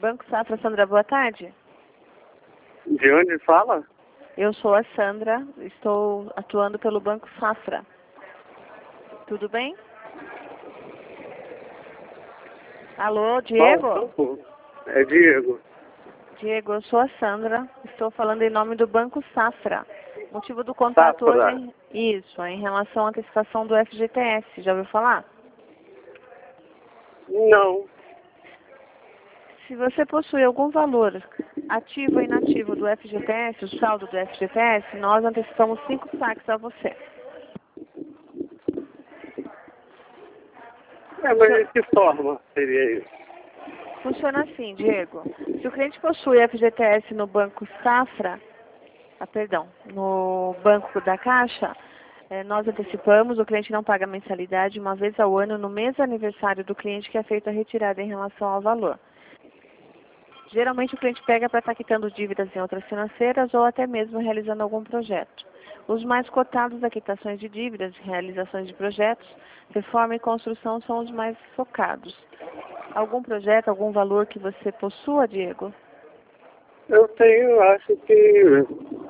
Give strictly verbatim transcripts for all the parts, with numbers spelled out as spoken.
Banco Safra, Sandra, boa tarde. De onde fala? Eu sou a Sandra, estou atuando pelo Banco Safra. Tudo bem? Alô, Diego? Bom, é Diego. Diego, eu sou a Sandra, estou falando em nome do Banco Safra. O motivo do contato Safra. hoje é isso, é em relação à antecipação do F G T S. Já ouviu falar? Não. Se você possui algum valor ativo ou inativo do F G T S, o saldo do F G T S, nós antecipamos cinco saques a você. É, mas de que forma seria isso? Funciona assim, Diego. Se o cliente possui F G T S no Banco Safra, ah, perdão, no Banco da Caixa, eh, nós antecipamos, o cliente não paga mensalidade uma vez ao ano no mês aniversário do cliente que é feita a retirada em relação ao valor. Geralmente o cliente pega para estar quitando dívidas em outras financeiras ou até mesmo realizando algum projeto. Os mais cotados a quitações de dívidas, realizações de projetos, reforma e construção são os mais focados. Algum projeto, algum valor que você possua, Diego? Eu tenho, acho que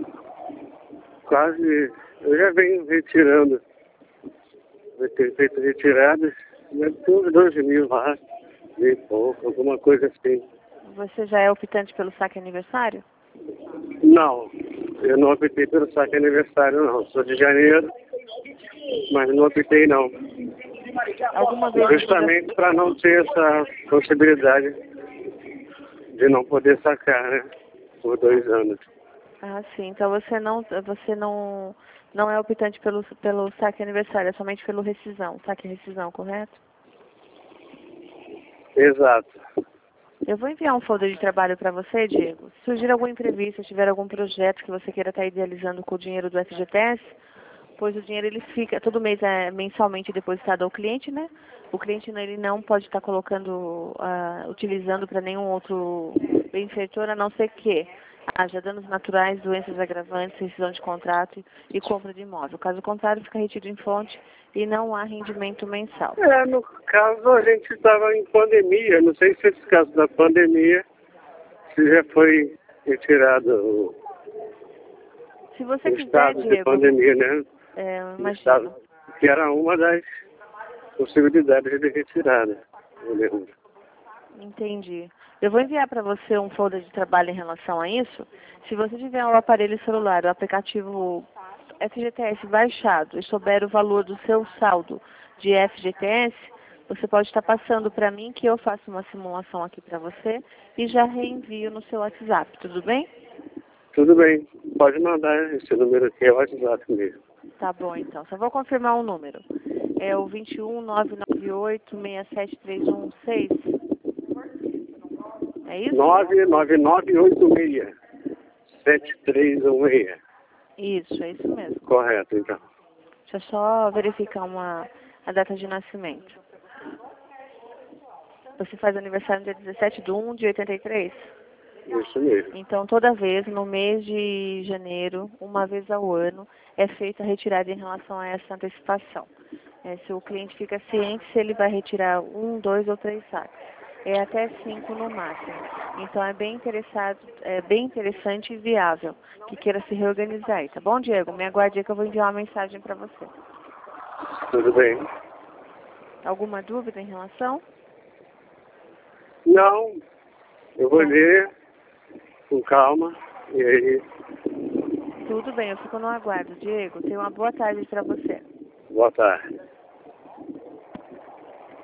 quase, eu já venho retirando, eu tenho feito retiradas, mas tem uns dois mil lá, bem pouco, alguma coisa assim. Você já é optante pelo saque aniversário? Não, eu não optei pelo saque aniversário não, sou de janeiro, mas não optei não. Alguma vez Justamente para não ter essa possibilidade de não poder sacar, né? Por dois anos. Ah, sim. Então você não, você não, não é optante pelo, pelo saque aniversário, é somente pelo rescisão, saque e rescisão, correto? Exato. Eu vou enviar um folder de trabalho para você, Diego. Se surgir algum imprevisto, se tiver algum projeto que você queira estar idealizando com o dinheiro do F G T S, pois o dinheiro ele fica, todo mês é mensalmente depositado ao cliente, né? O cliente ele não pode estar colocando, uh, utilizando para nenhum outro benfeitor, a não ser que haja danos naturais, doenças agravantes, rescisão de contrato e compra de imóvel. Caso contrário, fica retido em fonte e não há rendimento mensal. É, no caso a gente estava em pandemia, não sei se esse caso da pandemia se já foi retirado o, Se você o quiser, estado de Diego, pandemia, né? é, O imagino. estado, que era uma das possibilidades de retirada, eu lembro. Entendi. Eu vou enviar para você um folder de trabalho em relação a isso. Se você tiver o aparelho celular, o aplicativo F G T S baixado e souber o valor do seu saldo de F G T S, você pode estar passando para mim que eu faço uma simulação aqui para você e já reenvio no seu WhatsApp, tudo bem? Tudo bem, pode mandar esse número aqui, é o WhatsApp mesmo. Tá bom, então. Só vou confirmar um número. É o dois um nove nove oito seis sete três um seis. É isso? nove nove nove oito seis sete três um seis. Isso, é isso mesmo. Correto, então. Deixa eu só verificar uma, a data de nascimento. Você faz aniversário no dia dezessete de um de oitenta e três? Isso mesmo. Então, toda vez, no mês de janeiro, uma vez ao ano, é feita a retirada em relação a essa antecipação. É, se o cliente fica ciente se ele vai retirar um, dois ou três saques. É até cinco no máximo. Então, é bem, interessado, é bem interessante e viável que queira se reorganizar aí. Tá bom, Diego? Me aguarde aí que eu vou enviar uma mensagem para você. Tudo bem. Alguma dúvida em relação? Não, eu vou ler com calma e aí. Tudo bem, eu fico no aguardo. Diego, tenha uma boa tarde para você. Boa tarde.